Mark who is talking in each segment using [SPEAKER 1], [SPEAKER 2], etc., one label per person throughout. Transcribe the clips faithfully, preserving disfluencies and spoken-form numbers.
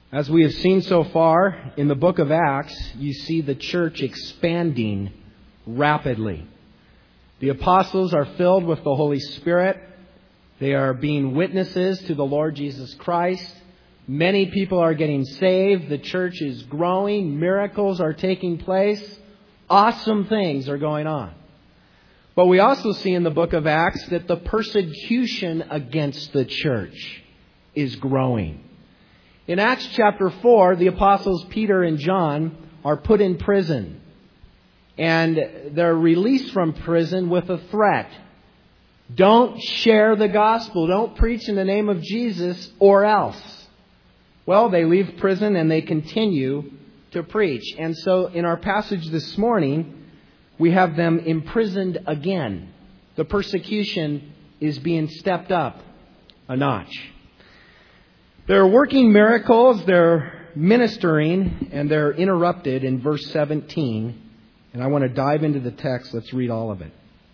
[SPEAKER 1] As we have seen so far in the book of Acts, you see the church expanding rapidly. The apostles are filled with the Holy Spirit. They are being witnesses to the Lord Jesus Christ. Many people are getting saved. The church is growing. Miracles are taking place. Awesome things are going on. But we also see in the book of Acts that the persecution against the church is growing. In Acts chapter four, the apostles Peter and John are put in prison. And they're released from prison with a threat. Don't share the gospel. Don't preach in the name of Jesus or else. Well, they leave prison and they continue to preach. And so in our passage this morning, we have them imprisoned again. The persecution is being stepped up a notch. They're working miracles, they're ministering, and they're interrupted in verse seventeen. And I want to dive into the text. Let's read all of it.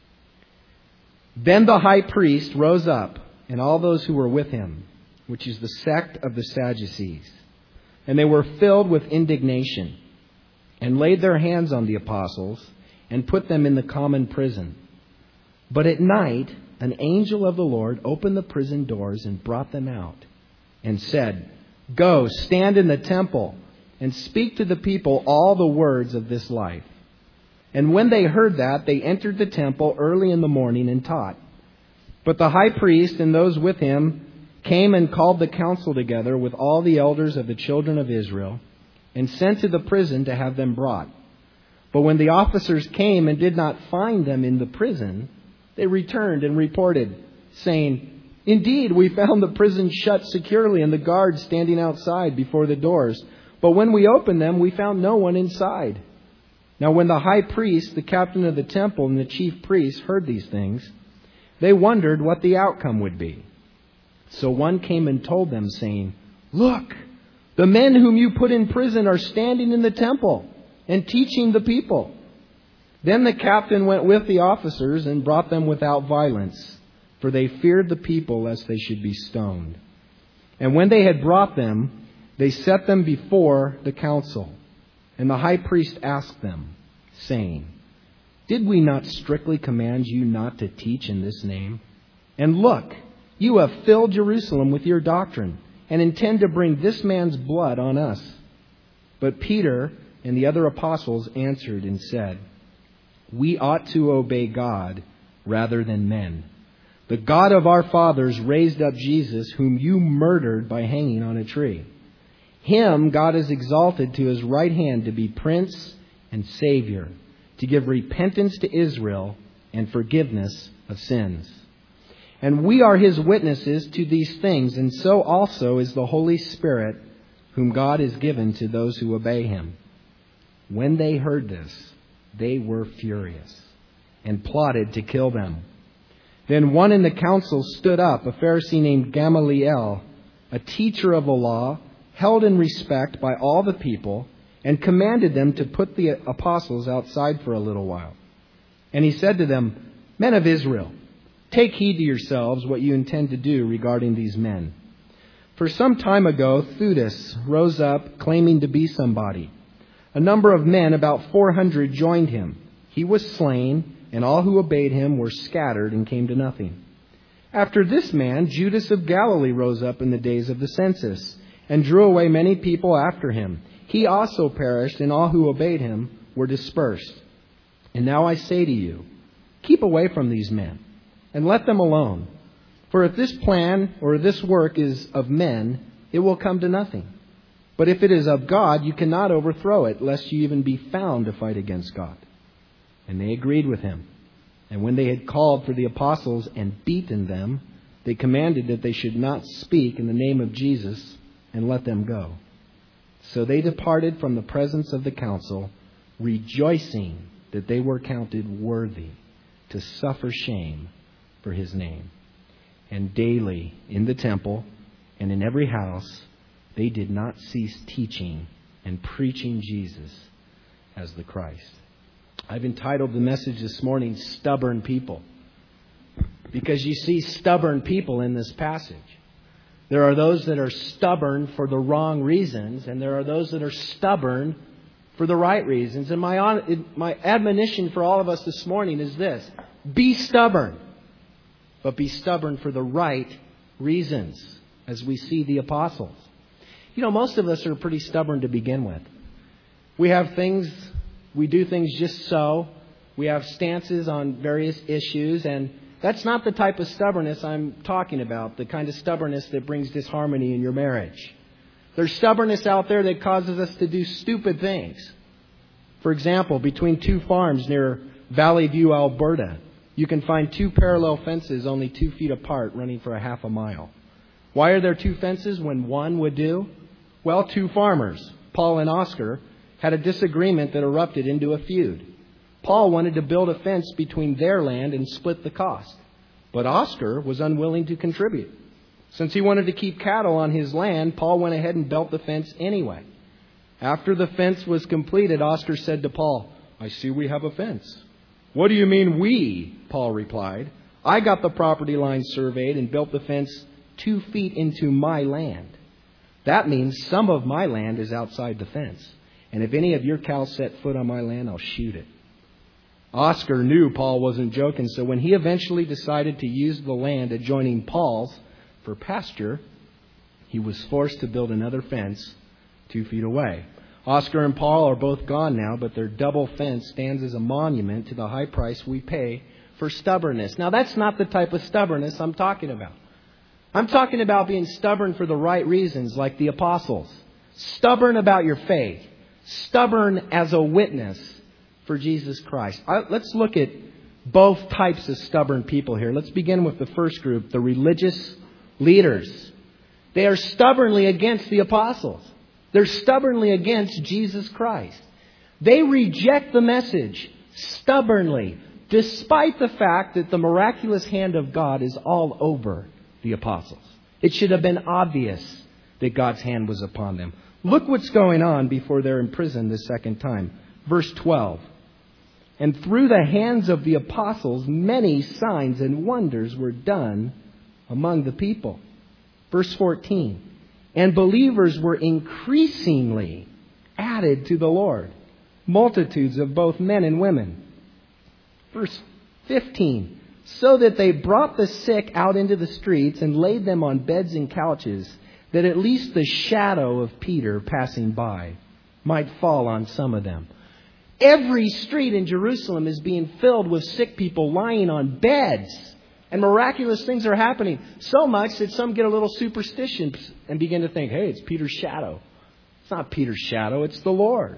[SPEAKER 1] Then the high priest rose up, and all those who were with him, which is the sect of the Sadducees. And they were filled with indignation, and laid their hands on the apostles, and put them in the common prison. But at night, an angel of the Lord opened the prison doors and brought them out, and said, Go, stand in the temple, and speak to the people all the words of this life. And when they heard that, they entered the temple early in the morning and taught. But the high priest and those with him came and called the council together with all the elders of the children of Israel, and sent to the prison to have them brought. But when the officers came and did not find them in the prison, they returned and reported, saying, Indeed, we found the prison shut securely and the guards standing outside before the doors. But when we opened them, we found no one inside. Now when the high priest, the captain of the temple, and the chief priests heard these things, they wondered what the outcome would be. So one came and told them, saying, Look, the men whom you put in prison are standing in the temple and teaching the people. Then the captain went with the officers and brought them without violence, for they feared the people lest they should be stoned. And when they had brought them, they set them before the council. And the high priest asked them, saying, Did we not strictly command you not to teach in this name? And look, you have filled Jerusalem with your doctrine, and intend to bring this man's blood on us. But Peter and the other apostles answered and said, We ought to obey God rather than men. The God of our fathers raised up Jesus, whom you murdered by hanging on a tree. Him God has exalted to his right hand to be Prince and Savior, to give repentance to Israel and forgiveness of sins. And we are his witnesses to these things, and so also is the Holy Spirit, whom God has given to those who obey him. When they heard this, they were furious and plotted to kill them. Then one in the council stood up, a Pharisee named Gamaliel, a teacher of the law, held in respect by all the people, and commanded them to put the apostles outside for a little while. And he said to them, Men of Israel, take heed to yourselves what you intend to do regarding these men. For some time ago, Theudas rose up, claiming to be somebody. A number of men, about four hundred, joined him. He was slain, and all who obeyed him were scattered and came to nothing. After this man, Judas of Galilee rose up in the days of the census, and drew away many people after him. He also perished, and all who obeyed him were dispersed. And now I say to you, keep away from these men, and let them alone. For if this plan or this work is of men, it will come to nothing. But if it is of God, you cannot overthrow it, lest you even be found to fight against God. And they agreed with him. And when they had called for the apostles and beaten them, they commanded that they should not speak in the name of Jesus, and let them go. So they departed from the presence of the council, rejoicing that they were counted worthy to suffer shame for his name. And daily in the temple and in every house, they did not cease teaching and preaching Jesus as the Christ. I've entitled the message this morning, Stubborn People. Because you see stubborn people in this passage. There are those that are stubborn for the wrong reasons, and there are those that are stubborn for the right reasons. And my my admonition for all of us this morning is this: be stubborn, but be stubborn for the right reasons, as we see the apostles. You know, most of us are pretty stubborn to begin with. We have things, we do things just so. We have stances on various issues, and that's not the type of stubbornness I'm talking about, the kind of stubbornness that brings disharmony in your marriage. There's stubbornness out there that causes us to do stupid things. For example, between two farms near Valley View, Alberta, you can find two parallel fences only two feet apart running for a half a mile. Why are there two fences when one would do? Well, two farmers, Paul and Oscar, had a disagreement that erupted into a feud. Paul wanted to build a fence between their land and split the cost. But Oscar was unwilling to contribute. Since he wanted to keep cattle on his land, Paul went ahead and built the fence anyway. After the fence was completed, Oscar said to Paul, "I see we have a fence." "What do you mean we?" Paul replied. "I got the property line surveyed and built the fence two feet into my land. That means some of my land is outside the fence. And if any of your cows set foot on my land, I'll shoot it." Oscar knew Paul wasn't joking, so when he eventually decided to use the land adjoining Paul's for pasture, he was forced to build another fence two feet away. Oscar and Paul are both gone now, but their double fence stands as a monument to the high price we pay for stubbornness. Now, that's not the type of stubbornness I'm talking about. I'm talking about being stubborn for the right reasons, like the apostles. Stubborn about your faith. Stubborn as a witness for Jesus Christ. Let's look at both types of stubborn people here. Let's begin with the first group, the religious leaders. They are stubbornly against the apostles. They're stubbornly against Jesus Christ. They reject the message stubbornly, despite the fact that the miraculous hand of God is all over the apostles. It should have been obvious that God's hand was upon them. Look what's going on before they're imprisoned the second time. Verse twelve. "And through the hands of the apostles, many signs and wonders were done among the people." Verse fourteen. "And believers were increasingly added to the Lord, multitudes of both men and women." Verse fifteen. "So that they brought the sick out into the streets and laid them on beds and couches, that at least the shadow of Peter passing by might fall on some of them." Every street in Jerusalem is being filled with sick people lying on beds. And miraculous things are happening. So much that some get a little superstitious and begin to think, hey, it's Peter's shadow. It's not Peter's shadow, it's the Lord.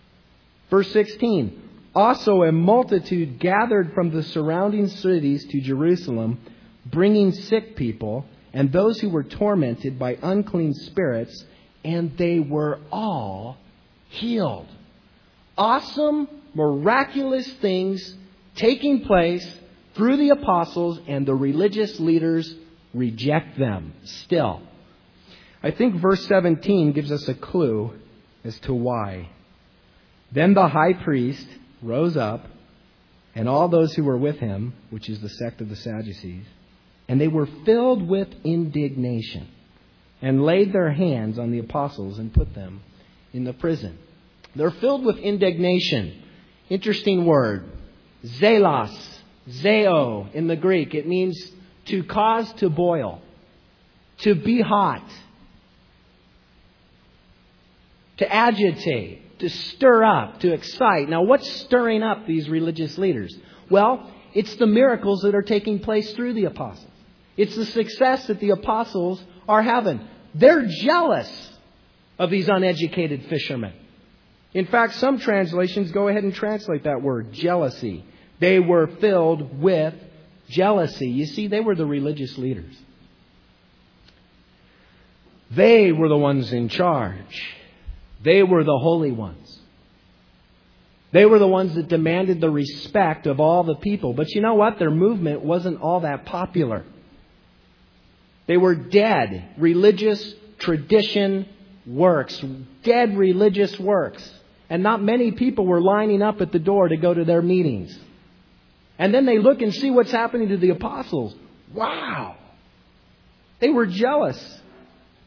[SPEAKER 1] Verse sixteen. "Also a multitude gathered from the surrounding cities to Jerusalem, bringing sick people and those who were tormented by unclean spirits, and they were all healed." Awesome, miraculous things taking place through the apostles, and the religious leaders reject them still. I think verse seventeen gives us a clue as to why. "Then the high priest rose up, and all those who were with him," which is the sect of the Sadducees, "and they were filled with indignation, and laid their hands on the apostles and put them in the prison." They're filled with indignation. Interesting word. Zelos. Zeo in the Greek. It means to cause to boil. To be hot. To agitate. To stir up. To excite. Now, what's stirring up these religious leaders? Well, it's the miracles that are taking place through the apostles. It's the success that the apostles are having. They're jealous of these uneducated fishermen. In fact, some translations go ahead and translate that word, jealousy. They were filled with jealousy. You see, they were the religious leaders. They were the ones in charge. They were the holy ones. They were the ones that demanded the respect of all the people. But you know what? Their movement wasn't all that popular. They were dead religious tradition works. Dead religious works. And not many people were lining up at the door to go to their meetings. And then they look and see what's happening to the apostles. Wow! They were jealous.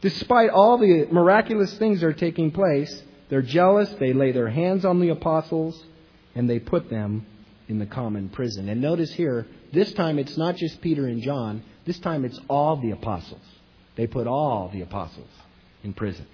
[SPEAKER 1] Despite all the miraculous things that are taking place, they're jealous, they lay their hands on the apostles, and they put them in the common prison. And notice here, this time it's not just Peter and John. This time it's all the apostles. They put all the apostles in prison.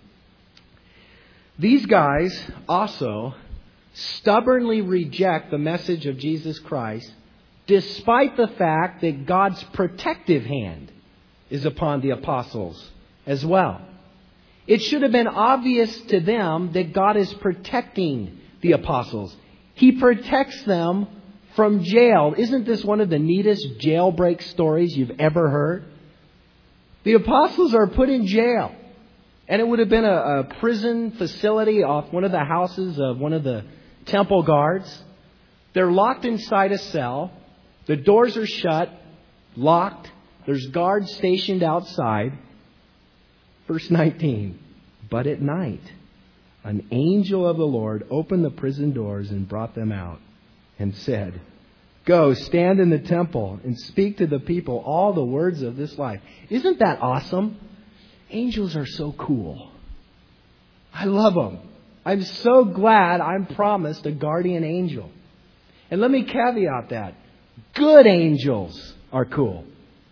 [SPEAKER 1] These guys also stubbornly reject the message of Jesus Christ, despite the fact that God's protective hand is upon the apostles as well. It should have been obvious to them that God is protecting the apostles. He protects them from jail. Isn't this one of the neatest jailbreak stories you've ever heard? The apostles are put in jail. And it would have been a, a prison facility off one of the houses of one of the temple guards. They're locked inside a cell. The doors are shut, locked. There's guards stationed outside. Verse nineteen. But at night, an angel of the Lord opened the prison doors and brought them out and said, "Go, stand in the temple and speak to the people all the words of this life." Isn't that awesome? Angels are so cool. I love them. I'm so glad I'm promised a guardian angel. And let me caveat that. Good angels are cool.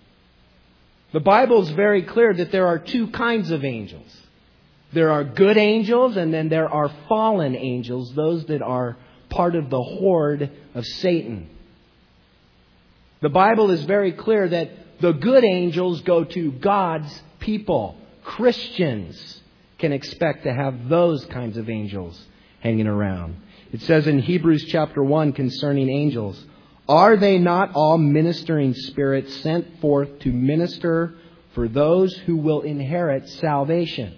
[SPEAKER 1] The Bible is very clear that there are two kinds of angels. There are good angels, and then there are fallen angels, those that are part of the horde of Satan. The Bible is very clear that the good angels go to God's people. Christians can expect to have those kinds of angels hanging around. It says in Hebrews chapter one concerning angels, "Are they not all ministering spirits sent forth to minister for those who will inherit salvation?"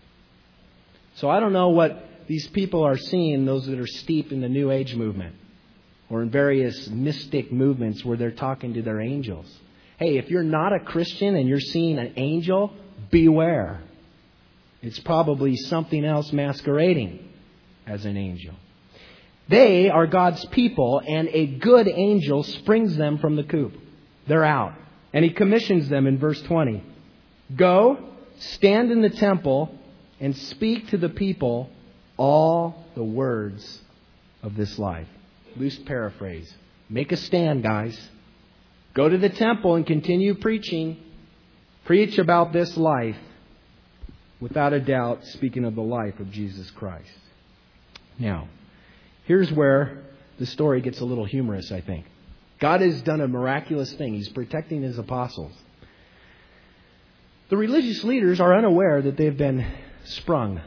[SPEAKER 1] So I don't know what these people are seeing, those that are steeped in the New Age movement or in various mystic movements where they're talking to their angels. Hey, if you're not a Christian and you're seeing an angel, beware. It's probably something else masquerading as an angel. They are God's people, and a good angel springs them from the coop. They're out. And he commissions them in verse twenty. "Go, stand in the temple, and speak to the people all the words of this life." Loose paraphrase. Make a stand, guys. Go to the temple and continue preaching. Preach about this life. Without a doubt, speaking of the life of Jesus Christ. Now, here's where the story gets a little humorous, I think. God has done a miraculous thing. He's protecting His apostles. The religious leaders are unaware that they've been sprung.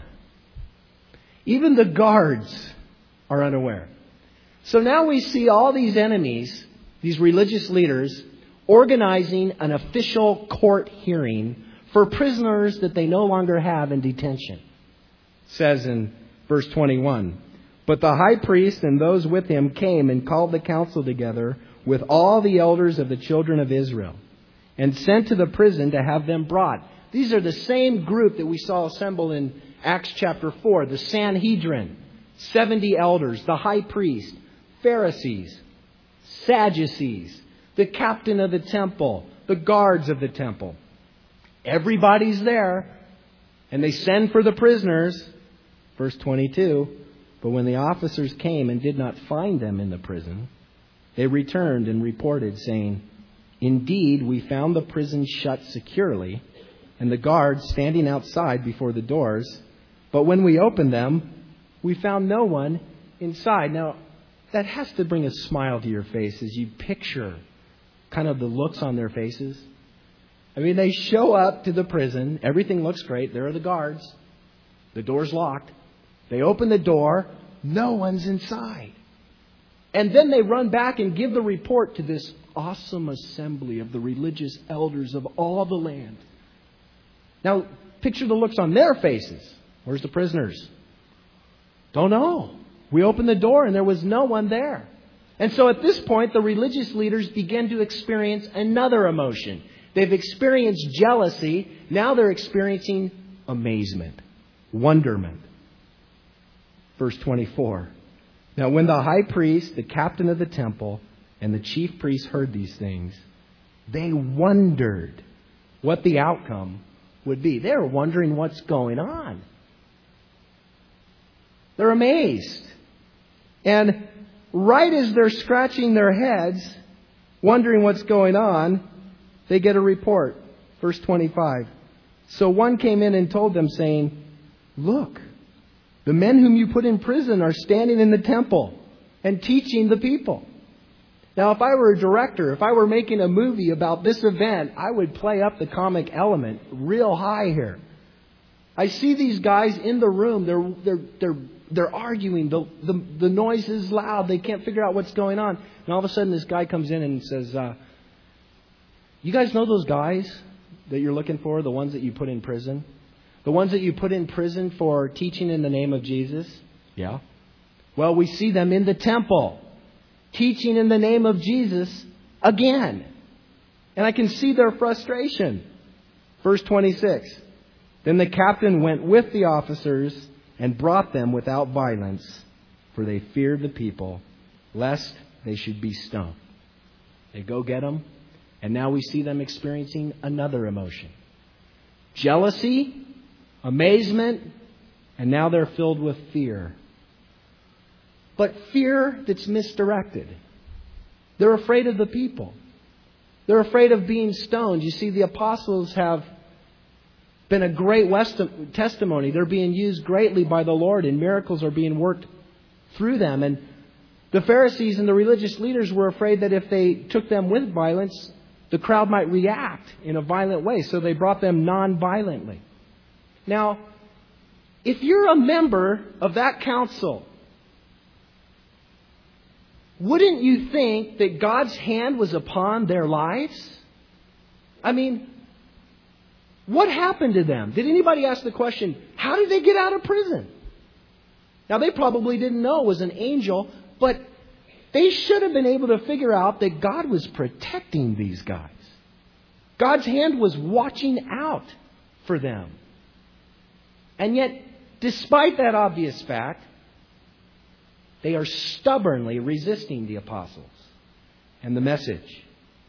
[SPEAKER 1] Even the guards are unaware. So now we see all these enemies, these religious leaders, organizing an official court hearing for prisoners that they no longer have in detention. It says in verse twenty-one, "But the high priest and those with him came and called the council together with all the elders of the children of Israel and sent to the prison to have them brought." These are the same group that we saw assemble in Acts chapter four, the Sanhedrin, seventy elders, the high priest, Pharisees, Sadducees, the captain of the temple, the guards of the temple. Everybody's there. And they send for the prisoners. Verse twenty-two, "But when the officers came and did not find them in the prison, they returned and reported, saying, 'Indeed, we found the prison shut securely, and the guards standing outside before the doors. But when we opened them, we found no one inside.'" Now, that has to bring a smile to your face as you picture kind of the looks on their faces. I mean, they show up to the prison. Everything looks great. There are the guards. The door's locked. They open the door. No one's inside. And then they run back and give the report to this awesome assembly of the religious elders of all the land. Now, picture the looks on their faces. Where's the prisoners? Don't know. We opened the door and there was no one there. And so at this point, the religious leaders begin to experience another emotion. They've experienced jealousy. Now they're experiencing amazement, wonderment. Verse twenty-four. "Now when the high priest, the captain of the temple, and the chief priests heard these things, they wondered what the outcome would be. They're wondering what's going on. They're amazed. And right as they're scratching their heads, wondering what's going on, they get a report. Verse twenty-five. So one came in and told them, saying, "Look, the men whom you put in prison are standing in the temple and teaching the people." Now, if I were a director, if I were making a movie about this event, I would play up the comic element real high here. I see these guys in the room. They're they're they're they're arguing. The the the noise is loud. They can't figure out what's going on. And all of a sudden, this guy comes in and says, uh, "You guys know those guys that you're looking for? The ones that you put in prison, the ones that you put in prison for teaching in the name of Jesus? Yeah. Well, we see them in the temple, teaching in the name of Jesus again." And I can see their frustration. Verse twenty-six. Then the captain went with the officers and brought them without violence, for they feared the people, lest they should be stoned. They go get them, and now we see them experiencing another emotion. Jealousy, amazement, and now they're filled with fear. But fear that's misdirected. They're afraid of the people. They're afraid of being stoned. You see, the apostles have been a great west- testimony. They're being used greatly by the Lord, and miracles are being worked through them. And the Pharisees and the religious leaders were afraid that if they took them with violence, the crowd might react in a violent way. So they brought them non-violently. Now, if you're a member of that council, wouldn't you think that God's hand was upon their lives? I mean, what happened to them? Did anybody ask the question, how did they get out of prison? Now, they probably didn't know it was an angel, but they should have been able to figure out that God was protecting these guys. God's hand was watching out for them. And yet, despite that obvious fact, they are stubbornly resisting the apostles and the message.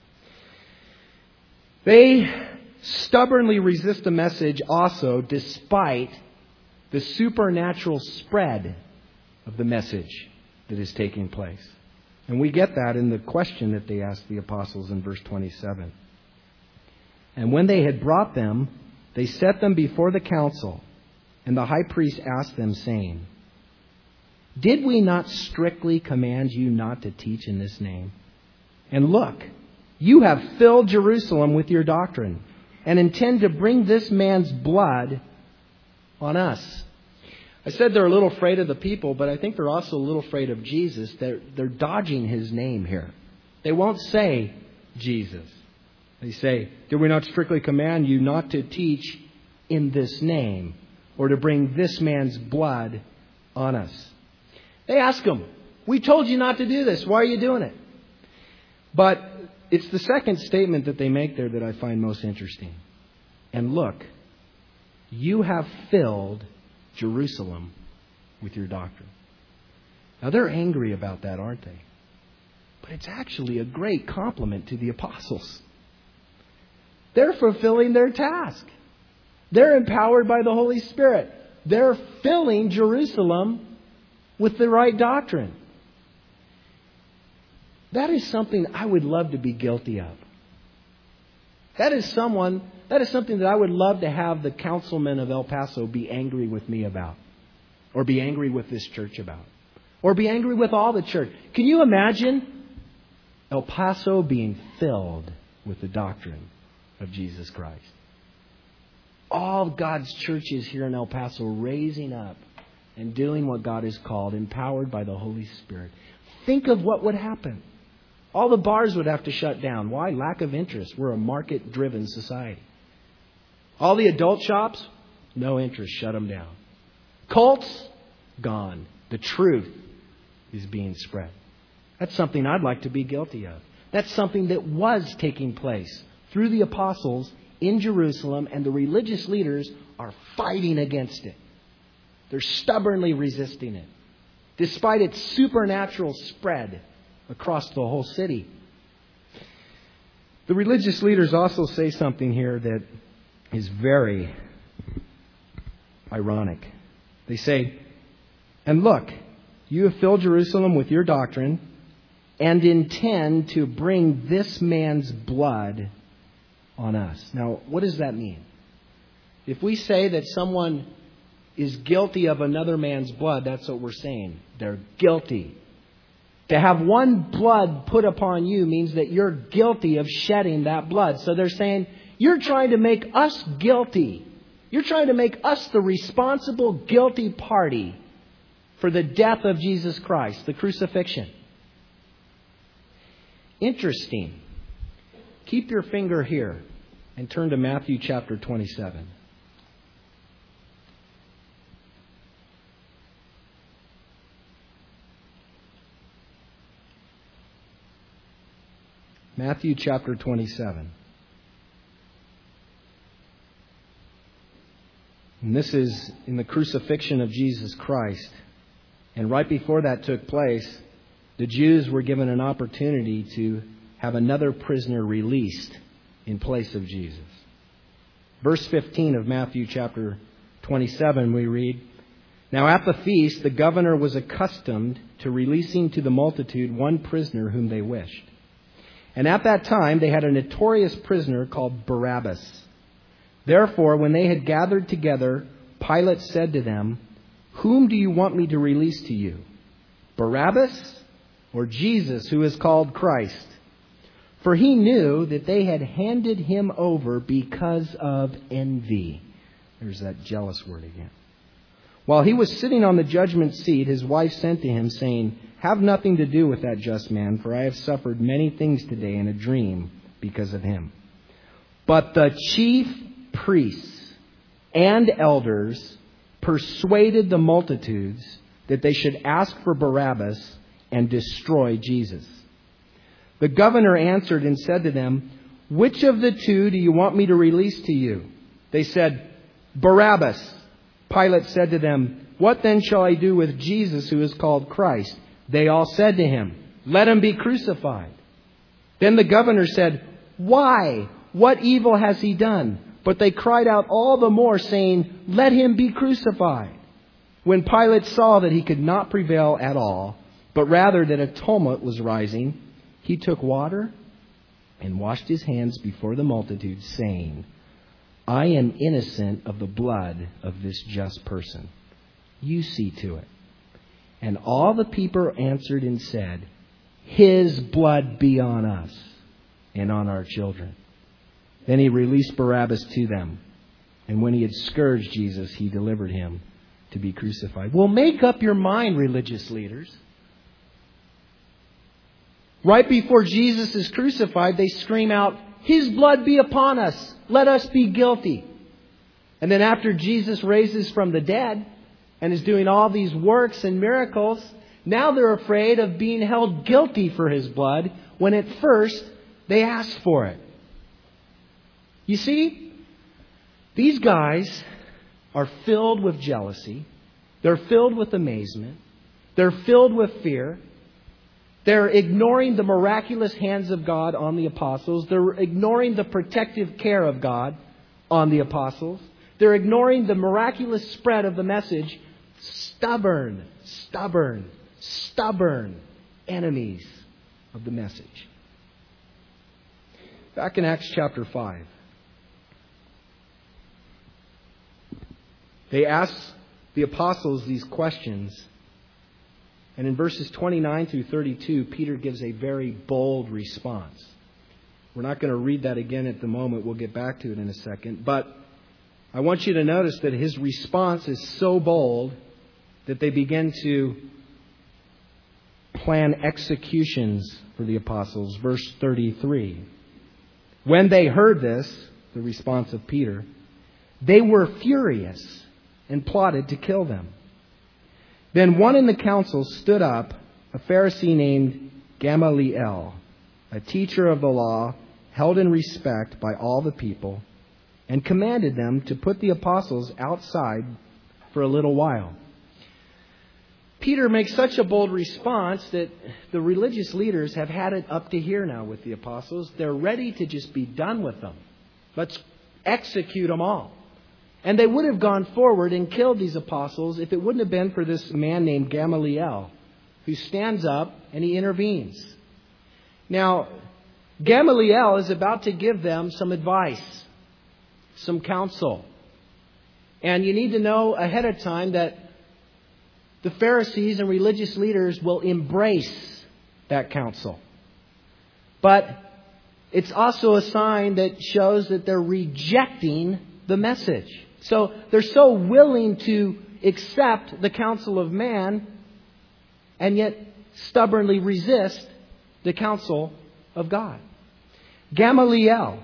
[SPEAKER 1] They stubbornly resist the message also despite the supernatural spread of the message that is taking place. And we get that in the question that they asked the apostles in verse twenty-seven. And when they had brought them, they set them before the council, and the high priest asked them, saying, "Did we not strictly command you not to teach in this name? And look, you have filled Jerusalem with your doctrine, and intend to bring this man's blood on us." I said they're a little afraid of the people, but I think they're also a little afraid of Jesus. They're, they're dodging his name here. They won't say Jesus. They say, "Did we not strictly command you not to teach in this name, or to bring this man's blood on us?" They ask him, "We told you not to do this. Why are you doing it?" But it's the second statement that they make there that I find most interesting. And look, you have filled Jerusalem with your doctrine. Now, they're angry about that, aren't they? But it's actually a great compliment to the apostles. They're fulfilling their task. They're empowered by the Holy Spirit. They're filling Jerusalem with the right doctrine. That is something I would love to be guilty of. That is someone, that is something that I would love to have the councilmen of El Paso be angry with me about. Or be angry with this church about. Or be angry with all the church. Can you imagine El Paso being filled with the doctrine of Jesus Christ? All God's churches here in El Paso raising up and doing what God has called, empowered by the Holy Spirit. Think of what would happen. All the bars would have to shut down. Why? Lack of interest. We're a market-driven society. All the adult shops, no interest. Shut them down. Cults, gone. The truth is being spread. That's something I'd like to be guilty of. That's something that was taking place through the apostles in Jerusalem, and the religious leaders are fighting against it. They're stubbornly resisting it, despite its supernatural spread across the whole city. The religious leaders also say something here that is very ironic. They say, "And look, you have filled Jerusalem with your doctrine and intend to bring this man's blood on us." Now, what does that mean? If we say that someone is guilty of another man's blood, that's what we're saying. They're guilty. To have one blood put upon you means that you're guilty of shedding that blood. So they're saying, you're trying to make us guilty. You're trying to make us the responsible, guilty party for the death of Jesus Christ, the crucifixion. Interesting. Keep your finger here and turn to Matthew chapter twenty-seven. Matthew chapter twenty-seven. And this is in the crucifixion of Jesus Christ. And right before that took place, the Jews were given an opportunity to have another prisoner released in place of Jesus. Verse fifteen of Matthew chapter twenty-seven, we read, "Now at the feast, the governor was accustomed to releasing to the multitude one prisoner whom they wished. And at that time, they had a notorious prisoner called Barabbas. Therefore, when they had gathered together, Pilate said to them, 'Whom do you want me to release to you, Barabbas or Jesus, who is called Christ?' For he knew that they had handed him over because of envy." There's that jealous word again. "While he was sitting on the judgment seat, his wife sent to him, saying, 'Have nothing to do with that just man, for I have suffered many things today in a dream because of him.' But the chief priests and elders persuaded the multitudes that they should ask for Barabbas and destroy Jesus. The governor answered and said to them, 'Which of the two do you want me to release to you?' They said, 'Barabbas.' Pilate said to them, 'What then shall I do with Jesus, who is called Christ?' They all said to him, 'Let him be crucified.' Then the governor said, 'Why? What evil has he done?' But they cried out all the more, saying, 'Let him be crucified.' When Pilate saw that he could not prevail at all, but rather that a tumult was rising, he took water and washed his hands before the multitude, saying, 'I am innocent of the blood of this just person. You see to it.' And all the people answered and said, 'His blood be on us and on our children.' Then he released Barabbas to them. And when he had scourged Jesus, he delivered him to be crucified." Well, make up your mind, religious leaders. Right before Jesus is crucified, they scream out, "His blood be upon us. Let us be guilty." And then after Jesus raises from the dead and is doing all these works and miracles, now they're afraid of being held guilty for his blood when at first they asked for it. You see, these guys are filled with jealousy. They're filled with amazement. They're filled with fear. They're ignoring the miraculous hands of God on the apostles. They're ignoring the protective care of God on the apostles. They're ignoring the miraculous spread of the message. Stubborn, stubborn, stubborn enemies of the message. Back in Acts chapter five, they asked the apostles these questions. And in verses twenty-nine through thirty-two, Peter gives a very bold response. We're not going to read that again at the moment. We'll get back to it in a second. But I want you to notice that his response is so bold that they begin to plan executions for the apostles. Verse thirty-three. When they heard this, the response of Peter, they were furious and plotted to kill them. Then one in the council stood up, a Pharisee named Gamaliel, a teacher of the law, held in respect by all the people, and commanded them to put the apostles outside for a little while. Peter makes such a bold response that the religious leaders have had it up to here now with the apostles. They're ready to just be done with them. Let's execute them all. And they would have gone forward and killed these apostles if it wouldn't have been for this man named Gamaliel, who stands up and he intervenes. Now, Gamaliel is about to give them some advice, some counsel. And you need to know ahead of time that the Pharisees and religious leaders will embrace that counsel. But it's also a sign that shows that they're rejecting the message. So they're so willing to accept the counsel of man and yet stubbornly resist the counsel of God. Gamaliel,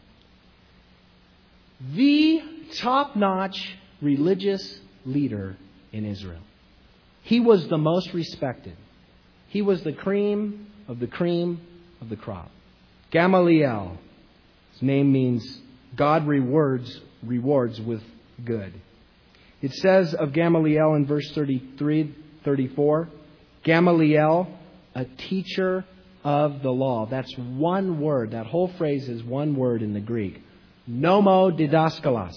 [SPEAKER 1] the top-notch religious leader in Israel. He was the most respected. He was the cream of the cream of the crop. Gamaliel, his name means God rewards rewards with good. It says of Gamaliel in verse thirty-three, thirty-four, Gamaliel, a teacher of the law. That's one word. That whole phrase is one word in the Greek. Nomo didaskalos.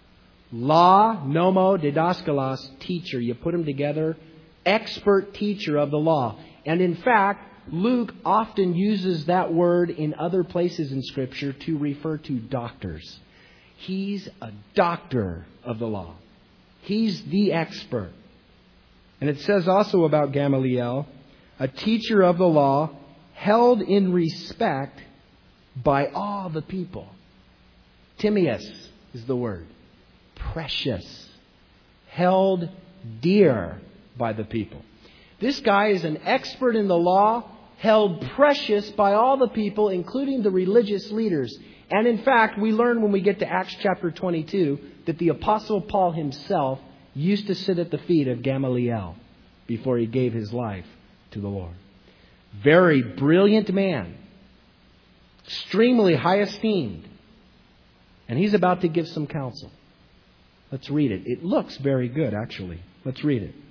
[SPEAKER 1] Law, nomo didaskalos, teacher. You put them together. Expert teacher of the law. And in fact, Luke often uses that word in other places in Scripture to refer to doctors. He's a doctor of the law. He's the expert. And it says also about Gamaliel, a teacher of the law, held in respect by all the people. Timaeus is the word. Precious. Held dear by the people. This guy is an expert in the law, held precious by all the people, including the religious leaders. And in fact, we learn when we get to Acts chapter twenty-two that the Apostle Paul himself used to sit at the feet of Gamaliel before he gave his life to the Lord. Very brilliant man. Extremely high esteemed. And he's about to give some counsel. Let's read it. It looks very good, actually. Let's read it.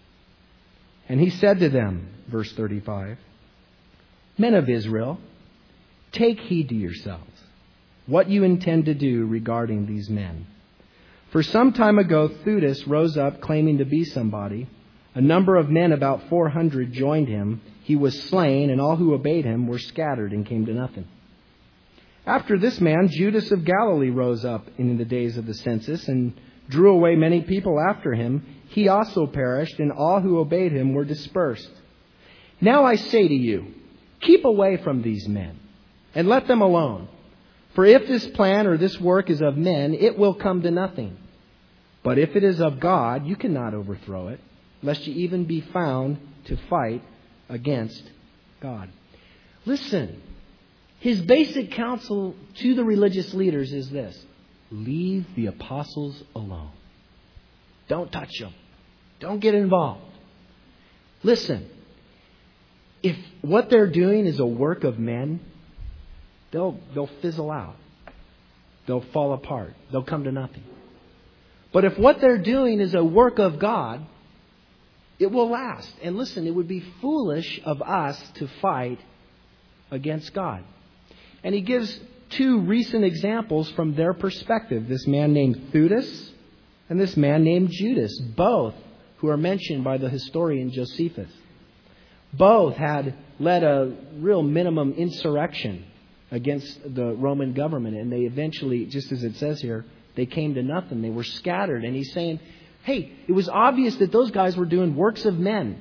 [SPEAKER 1] And he said to them, verse thirty-five, Men of Israel, take heed to yourselves what you intend to do regarding these men. For some time ago, Theudas rose up claiming to be somebody. A number of men, about four hundred, joined him. He was slain, and all who obeyed him were scattered and came to nothing. After this man, Judas of Galilee rose up in the days of the census and drew away many people after him. He also perished, and all who obeyed him were dispersed. Now I say to you, keep away from these men, and let them alone. For if this plan or this work is of men, it will come to nothing. But if it is of God, you cannot overthrow it, lest you even be found to fight against God. Listen, his basic counsel to the religious leaders is this. Leave the apostles alone. Don't touch them. Don't get involved. Listen, if what they're doing is a work of men, they'll they'll fizzle out. They'll fall apart. They'll come to nothing. But if what they're doing is a work of God, it will last. And listen, it would be foolish of us to fight against God. And he gives two recent examples from their perspective. This man named Theudas and this man named Judas, both who are mentioned by the historian Josephus. Both had led a real minimum insurrection against the Roman government. And they eventually, just as it says here, they came to nothing. They were scattered. And he's saying, hey, it was obvious that those guys were doing works of men.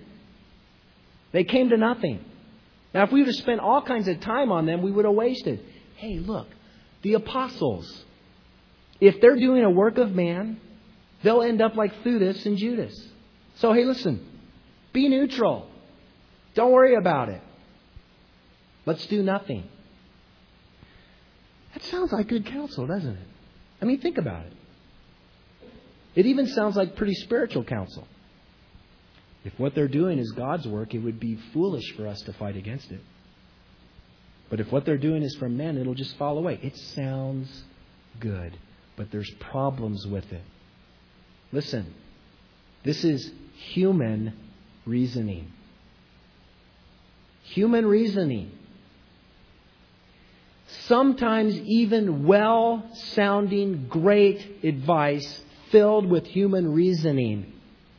[SPEAKER 1] They came to nothing. Now, if we would have spent all kinds of time on them, we would have wasted. Hey, look, the apostles, if they're doing a work of man, they'll end up like Theudas and Judas. So, hey, listen, be neutral. Don't worry about it. Let's do nothing. That sounds like good counsel, doesn't it? I mean, think about it. It even sounds like pretty spiritual counsel. If what they're doing is God's work, it would be foolish for us to fight against it. But if what they're doing is from men, it'll just fall away. It sounds good, but there's problems with it. Listen, this is human reasoning. Human reasoning. sometimes even well-sounding, great advice filled with human reasoning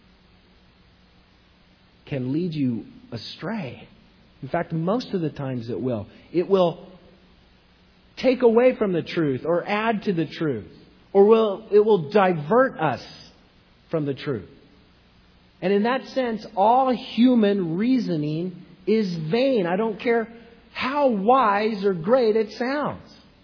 [SPEAKER 1] can lead you astray. In fact, most of the times it will. It will take away from the truth or add to the truth. Or will it will divert us from the truth. And in that sense, all human reasoning is vain. I don't care how wise or great it sounds.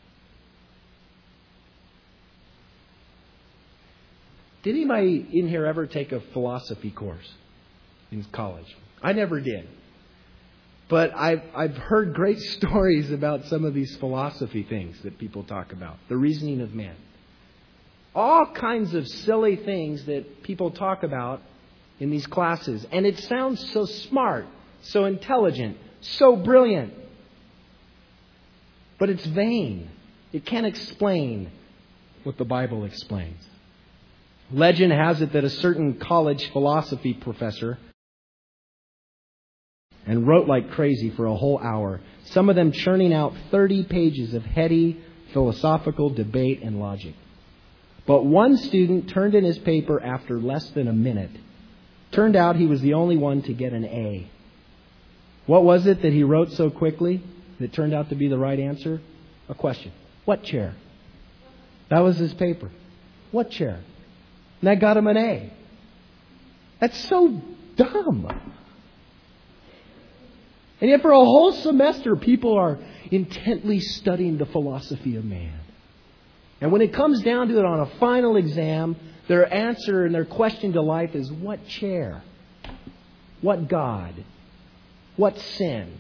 [SPEAKER 1] Did anybody in here ever take a philosophy course in college? I never did. But I've, I've heard great stories about some of these philosophy things that people talk about. The reasoning of man. All kinds of silly things that people talk about in these classes. And it sounds so smart, so intelligent, so brilliant. But it's vain. It can't explain what the Bible explains. Legend has it that a certain college philosophy professor and wrote like crazy for a whole hour, some of them churning out thirty pages of heady philosophical debate and logic. But one student turned in his paper after less than a minute. Turned out he was the only one to get an A. What was it that he wrote so quickly that turned out to be the right answer? A question. What chair? That was his paper. What chair? And that got him an A. That's so dumb. And yet for a whole semester, people are intently studying the philosophy of man. And when it comes down to it on a final exam, their answer and their question to life is, what chair? What God? What sin?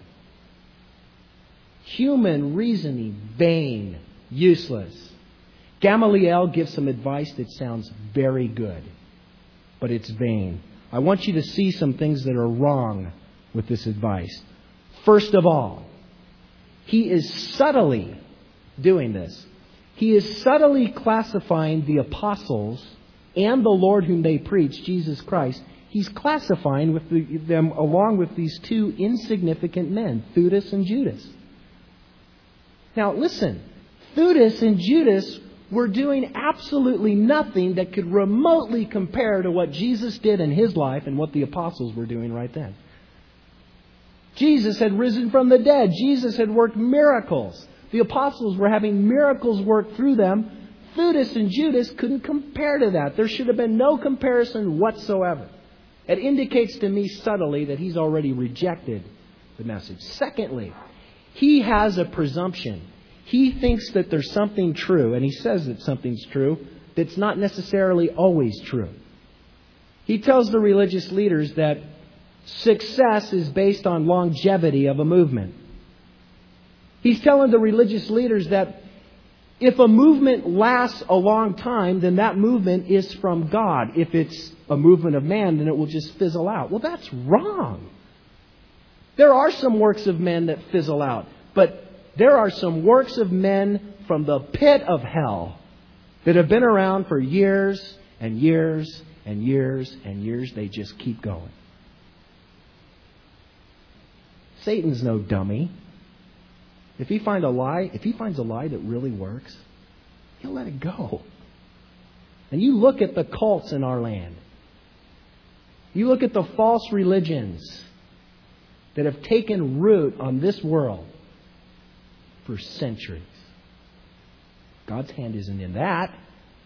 [SPEAKER 1] Human reasoning, vain, useless. Gamaliel gives some advice that sounds very good, but it's vain. I want you to see some things that are wrong with this advice. First of all, he is subtly doing this. He is subtly classifying the apostles and the Lord whom they preach, Jesus Christ. He's classifying with the, them along with these two insignificant men, Theudas and Judas. Now listen, Theudas and Judas were doing absolutely nothing that could remotely compare to what Jesus did in His life and what the apostles were doing right then. Jesus had risen from the dead. Jesus had worked miracles. The apostles were having miracles worked through them. Theudas and Judas couldn't compare to that. There should have been no comparison whatsoever. It indicates to me subtly that he's already rejected the message. Secondly, he has a presumption. He thinks that there's something true, and he says that something's true, that's not necessarily always true. He tells the religious leaders that success is based on longevity of a movement. He's telling the religious leaders that if a movement lasts a long time, then that movement is from God. If it's a movement of man, then it will just fizzle out. Well, that's wrong. There are some works of men that fizzle out, but there are some works of men from the pit of hell that have been around for years and years and years and years. They just keep going. Satan's no dummy. If he finds a lie, if he finds a lie that really works, he'll let it go. And you look at the cults in our land. You look at the false religions that have taken root on this world for centuries. God's hand isn't in that.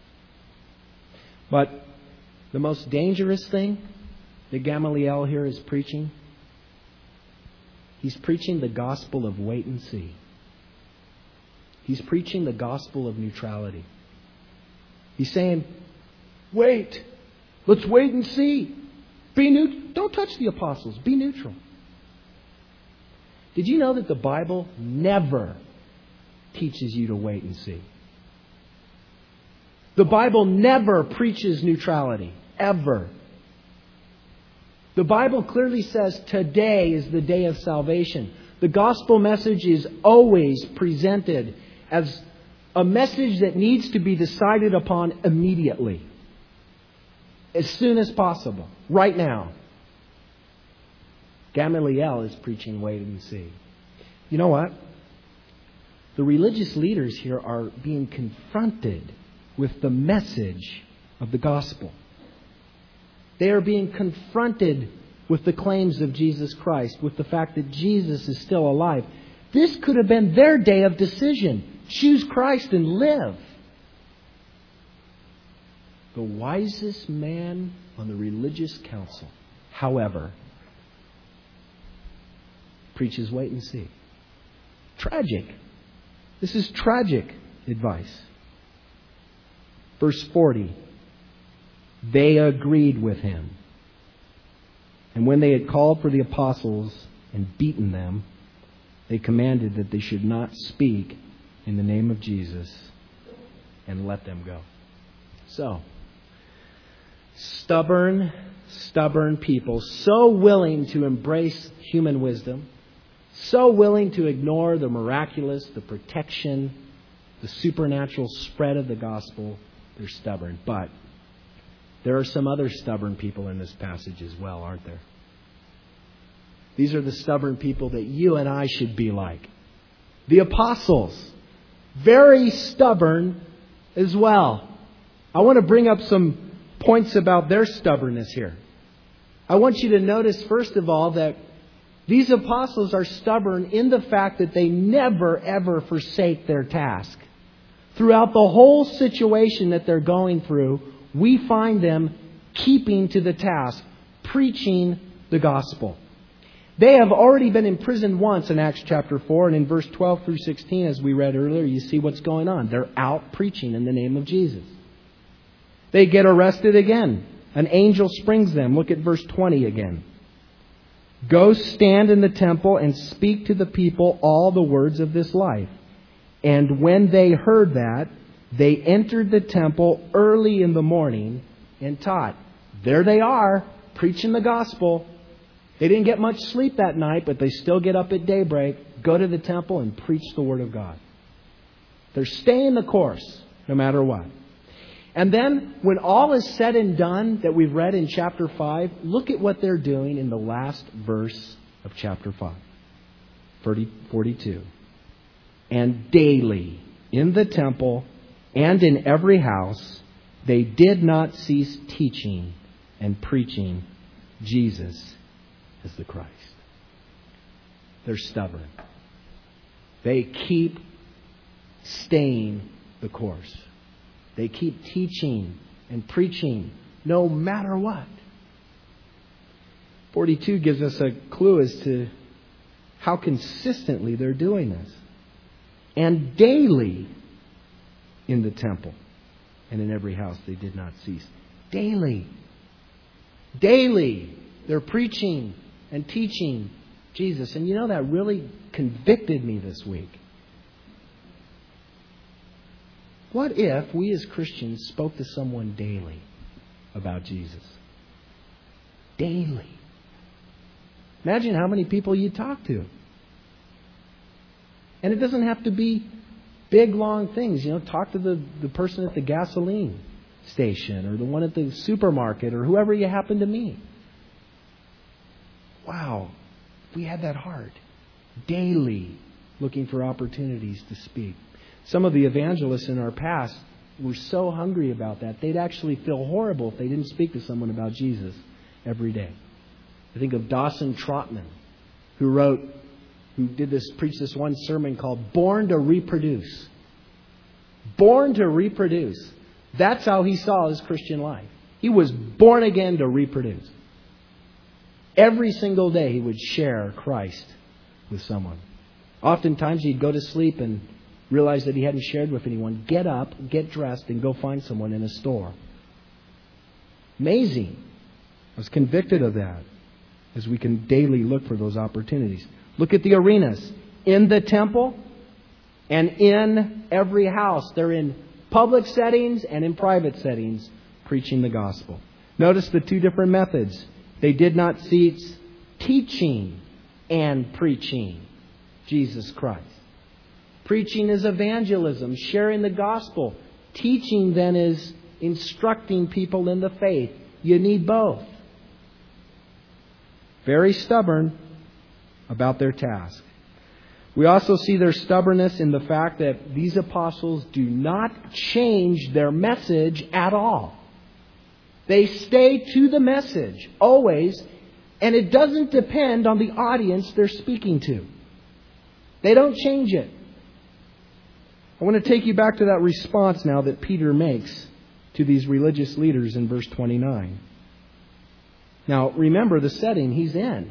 [SPEAKER 1] But the most dangerous thing that Gamaliel here is preaching, he's preaching the gospel of wait and see. He's preaching the gospel of neutrality. He's saying, wait, let's wait and see. Be neutral. Don't touch the apostles. Be neutral. Did you know that the Bible never teaches you to wait and see? The Bible never preaches neutrality. Ever. The Bible clearly says today is the day of salvation. The gospel message is always presented as a message that needs to be decided upon immediately. As soon as possible. Right now. Gamaliel is preaching wait and see. You know what? the religious leaders here are being confronted with the message of the gospel. They are being confronted with the claims of Jesus Christ, with the fact that Jesus is still alive. This could have been their day of decision. Choose Christ and live. The wisest man on the religious council, however, preaches wait and see. Tragic. This is tragic advice. Verse forty. They agreed with him. And when they had called for the apostles and beaten them, they commanded that they should not speak in the name of Jesus and let them go. So, stubborn, stubborn people, so willing to embrace human wisdom, so willing to ignore the miraculous, the protection, the supernatural spread of the gospel. They're stubborn. But there are some other stubborn people in this passage as well, aren't there? These are the stubborn people that you and I should be like. The apostles, very stubborn as well. I want to bring up some points about their stubbornness here. I want you to notice, first of all, that these apostles are stubborn in the fact that they never, ever forsake their task. Throughout the whole situation that they're going through, we find them keeping to the task, preaching the gospel. They have already been imprisoned once in Acts chapter four, and in verse twelve through sixteen, as we read earlier, you see what's going on. They're out preaching in the name of Jesus. They get arrested again. An angel springs them. Look at verse twenty again. Go stand in the temple and speak to the people all the words of this life. And when they heard that, they entered the temple early in the morning and taught. There they are, preaching the gospel. They didn't get much sleep that night, but they still get up at daybreak, go to the temple, and preach the Word of God. They're staying the course, no matter what. And then, when all is said and done that we've read in chapter five, look at what they're doing in the last verse of chapter five. forty-two. And daily in the temple and in every house, they did not cease teaching and preaching Jesus as the Christ. They're stubborn. They keep staying the course. They keep teaching and preaching no matter what. forty-two gives us a clue as to how consistently they're doing this. And daily in the temple and in every house they did not cease. Daily. Daily they're preaching and teaching Jesus. And you know, that really convicted me this week. What if we as Christians spoke to someone daily about Jesus? Daily. Imagine how many people you talk to. And it doesn't have to be big, long things. You know, talk to the, the person at the gasoline station or the one at the supermarket or whoever you happen to meet. Wow. If we had that heart. Daily looking for opportunities to speak. Some of the evangelists in our past were so hungry about that, they'd actually feel horrible if they didn't speak to someone about Jesus every day. I think of Dawson Trotman, who wrote, who did this, preached this one sermon called Born to Reproduce. Born to reproduce. That's how he saw his Christian life. He was born again to reproduce. Every single day he would share Christ with someone. Oftentimes he'd go to sleep and realize that he hadn't shared with anyone. Get up, get dressed, and go find someone in a store. Amazing. I was convicted of that as we can daily look for those opportunities. Look at the arenas. In the temple and in every house. They're in public settings and in private settings preaching the gospel. Notice the two different methods. They did not cease teaching and preaching Jesus Christ. Preaching is evangelism, sharing the gospel. Teaching then is instructing people in the faith. You need both. Very stubborn about their task. We also see their stubbornness in the fact that these apostles do not change their message at all. They stay to the message, always, and it doesn't depend on the audience they're speaking to. They don't change it. I want to take you back to that response now that Peter makes to these religious leaders in verse twenty-nine. Now, remember the setting he's in.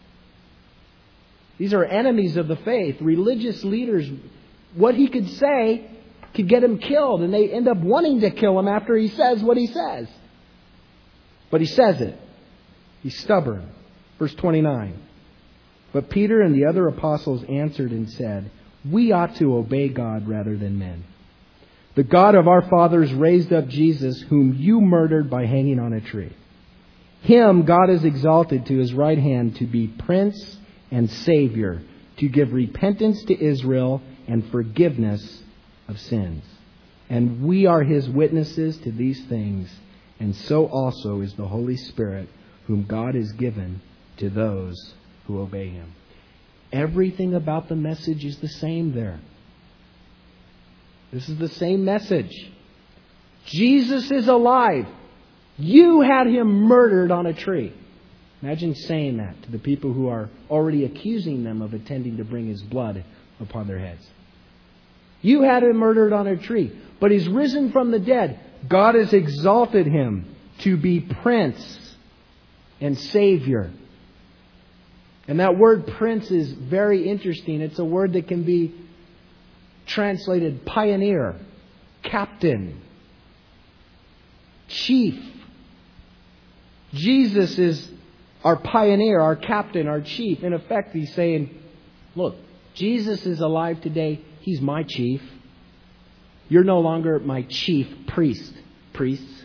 [SPEAKER 1] These are enemies of the faith, religious leaders. What he could say could get him killed, and they end up wanting to kill him after he says what he says. But he says it. He's stubborn. Verse twenty-nine. But Peter and the other apostles answered and said, "We ought to obey God rather than men. The God of our fathers raised up Jesus, whom you murdered by hanging on a tree. Him God has exalted to His right hand to be Prince and Savior, to give repentance to Israel and forgiveness of sins. And we are His witnesses to these things, and so also is the Holy Spirit, whom God has given to those who obey Him." Everything about the message is the same there. This is the same message. Jesus is alive. You had Him murdered on a tree. Imagine saying that to the people who are already accusing them of intending to bring His blood upon their heads. You had Him murdered on a tree, but He's risen from the dead. God has exalted Him to be Prince and Savior. And that word prince is very interesting. It's a word that can be translated pioneer, captain, chief. Jesus is our pioneer, our captain, our chief. In effect, He's saying, look, Jesus is alive today. He's my chief. You're no longer my chief priest. Priests.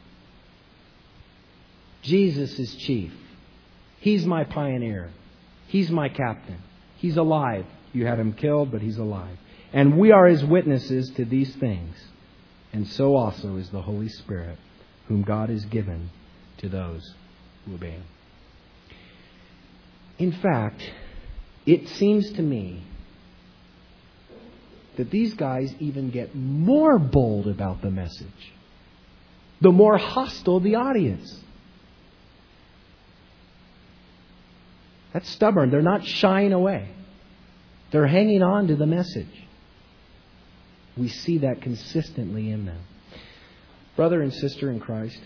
[SPEAKER 1] Jesus is chief. He's my pioneer. He's my captain. He's alive. You had Him killed, but He's alive. And we are His witnesses to these things. And so also is the Holy Spirit, whom God has given to those who obey Him. In fact, it seems to me that these guys even get more bold about the message, the more hostile the audience. That's stubborn. They're not shying away. They're hanging on to the message. We see that consistently in them. Brother and sister in Christ,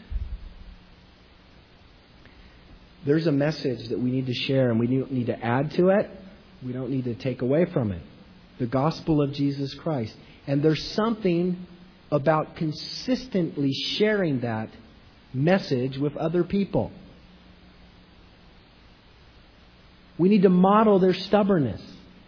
[SPEAKER 1] there's a message that we need to share, and we don't need to add to it. We don't need to take away from it. The gospel of Jesus Christ. And there's something about consistently sharing that message with other people. We need to model their stubbornness.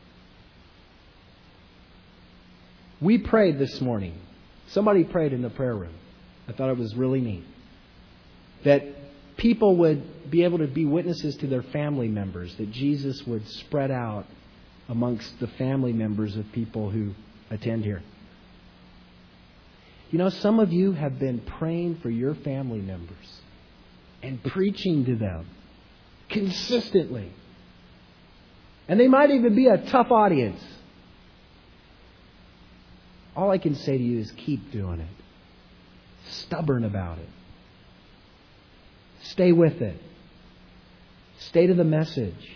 [SPEAKER 1] We prayed this morning. Somebody prayed in the prayer room. I thought it was really neat. That people would be able to be witnesses to their family members. That Jesus would spread out amongst the family members of people who attend here. You know, some of you have been praying for your family members and preaching to them consistently. And they might even be a tough audience. All I can say to you is keep doing it. Stubborn about it. Stay with it. Stay to the message.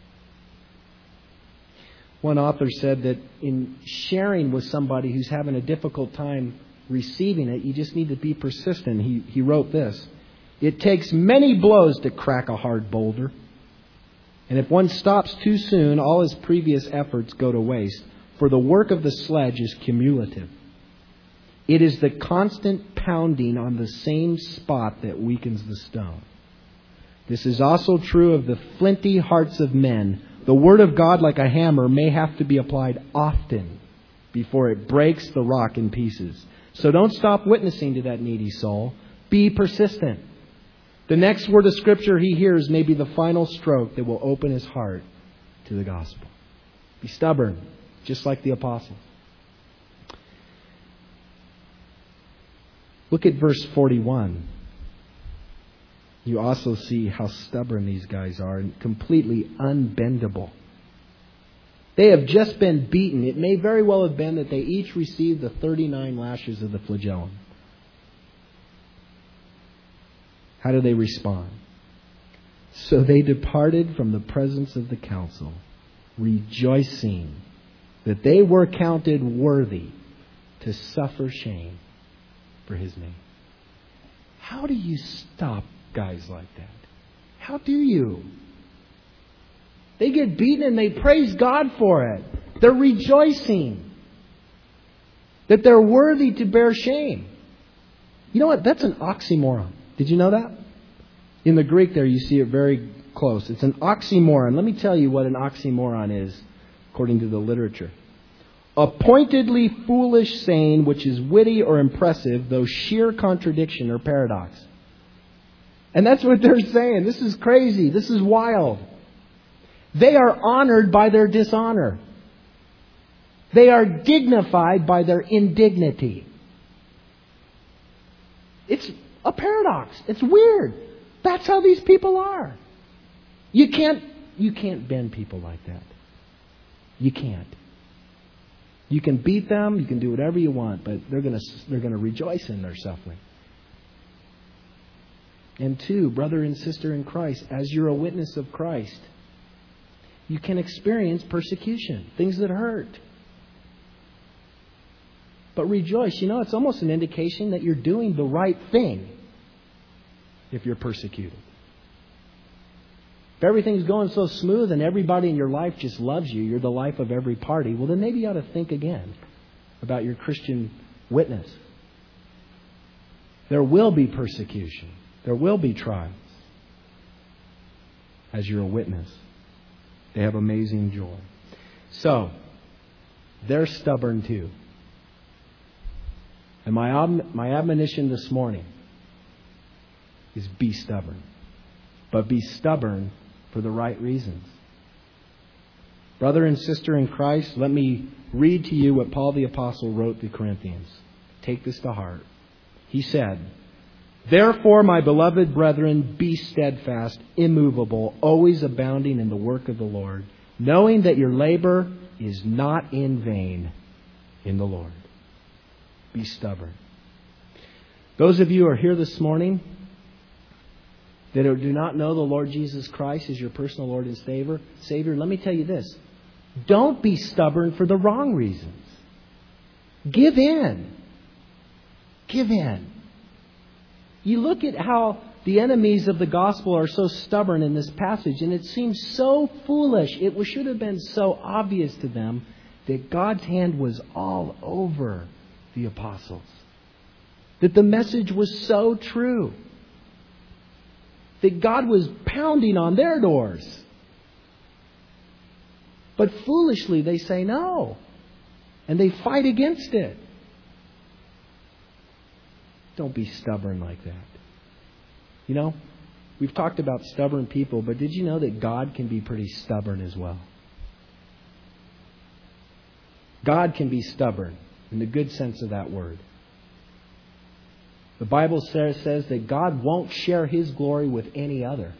[SPEAKER 1] One author said that in sharing with somebody who's having a difficult time receiving it, you just need to be persistent. He, he wrote this: "It takes many blows to crack a hard boulder. And if one stops too soon, all his previous efforts go to waste, for the work of the sledge is cumulative. It is the constant pounding on the same spot that weakens the stone. This is also true of the flinty hearts of men. The Word of God, like a hammer, may have to be applied often before it breaks the rock in pieces. So don't stop witnessing to that needy soul. Be persistent. The next word of Scripture he hears may be the final stroke that will open his heart to the gospel." Be stubborn, just like the apostles. Look at verse forty-one. You also see how stubborn these guys are and completely unbendable. They have just been beaten. It may very well have been that they each received the thirty-nine lashes of the flagellum. How do they respond? So they departed from the presence of the council, rejoicing that they were counted worthy to suffer shame for His name. How do you stop guys like that? How do you? They get beaten and they praise God for it. They're rejoicing that they're worthy to bear shame. You know what? That's an oxymoron. Did you know that? In the Greek there, you see it very close. It's an oxymoron. Let me tell you what an oxymoron is, according to the literature. A pointedly foolish saying which is witty or impressive, though sheer contradiction or paradox. And that's what they're saying. This is crazy. This is wild. They are honored by their dishonor. They are dignified by their indignity. It's a paradox. It's weird. That's how these people are. You can't, you can't bend people like that. You can't. You can beat them, you can do whatever you want, but they're going to they're going to rejoice in their suffering. And two, brother and sister in Christ, as you're a witness of Christ, you can experience persecution, things that hurt. But rejoice. You know, it's almost an indication that you're doing the right thing if you're persecuted. If everything's going so smooth and everybody in your life just loves you, you're the life of every party, well, then maybe you ought to think again about your Christian witness. There will be persecution. There will be trials as you're a witness. They have amazing joy. So, they're stubborn too. And my, ob- my admonition this morning is be stubborn. But be stubborn for the right reasons. Brother and sister in Christ, let me read to you what Paul the Apostle wrote to Corinthians. Take this to heart. He said, "Therefore, my beloved brethren, be steadfast, immovable, always abounding in the work of the Lord, knowing that your labor is not in vain in the Lord." Be stubborn. Those of you who are here this morning that do not know the Lord Jesus Christ as your personal Lord and Savior, Savior, let me tell you this. Don't be stubborn for the wrong reasons. Give in. Give in. You look at how the enemies of the gospel are so stubborn in this passage, and it seems so foolish. It should have been so obvious to them that God's hand was all over the apostles. That the message was so true. That God was pounding on their doors. But foolishly they say no. And they fight against it. Don't be stubborn like that. You know, we've talked about stubborn people, but did you know that God can be pretty stubborn as well? God can be stubborn in the good sense of that word. The Bible says, says that God won't share His glory with any other.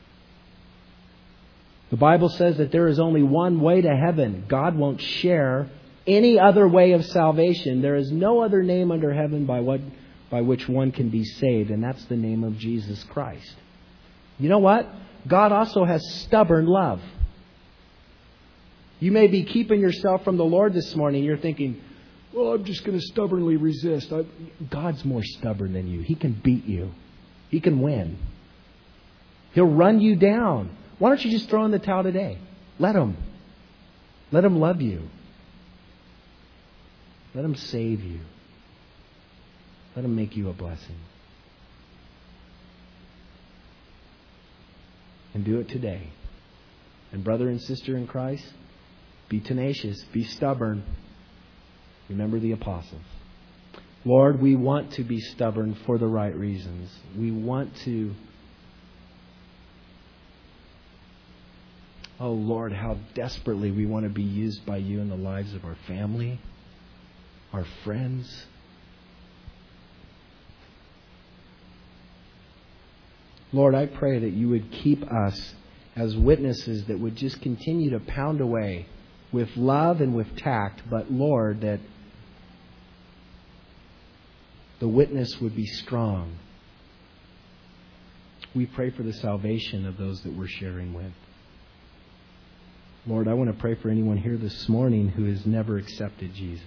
[SPEAKER 1] The Bible says that there is only one way to heaven. God won't share any other way of salvation. There is no other name under heaven by what by which one can be saved, and that's the name of Jesus Christ. You know what? God also has stubborn love. You may be keeping yourself from the Lord this morning. You're thinking, well, I'm just going to stubbornly resist. I, God's more stubborn than you. He can beat you. He can win. He'll run you down. Why don't you just throw in the towel today? Let Him. Let Him love you. Let Him save you. Let Him make you a blessing. And do it today. And brother and sister in Christ, be tenacious. Be stubborn. Remember the apostles. Lord, we want to be stubborn for the right reasons. We want to... Oh, Lord, how desperately we want to be used by You in the lives of our family, our friends. Lord, I pray that You would keep us as witnesses that would just continue to pound away with love and with tact, but Lord, that the witness would be strong. We pray for the salvation of those that we're sharing with. Lord, I want to pray for anyone here this morning who has never accepted Jesus.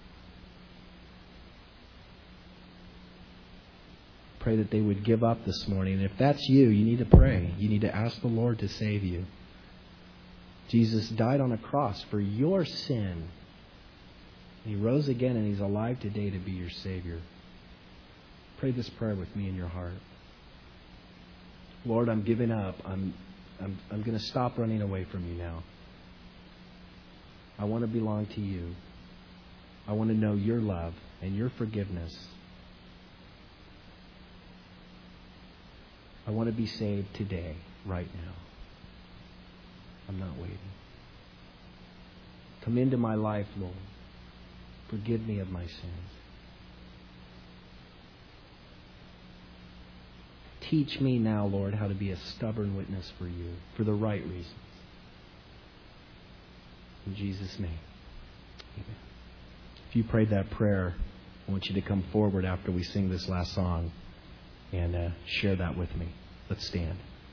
[SPEAKER 1] Pray that they would give up this morning. If that's you, you need to pray. You need to ask the Lord to save you. Jesus died on a cross for your sin. He rose again and He's alive today to be your Savior. Pray this prayer with me in your heart. Lord, I'm giving up. I'm, I'm, I'm going to stop running away from you now. I want to belong to you. I want to know your love and your forgiveness. I want to be saved today, right now. I'm not waiting. Come into my life, Lord. Forgive me of my sins. Teach me now, Lord, how to be a stubborn witness for you, for the right reasons. In Jesus' name, amen. If you prayed that prayer, I want you to come forward after we sing this last song and uh, share that with me. Let's stand.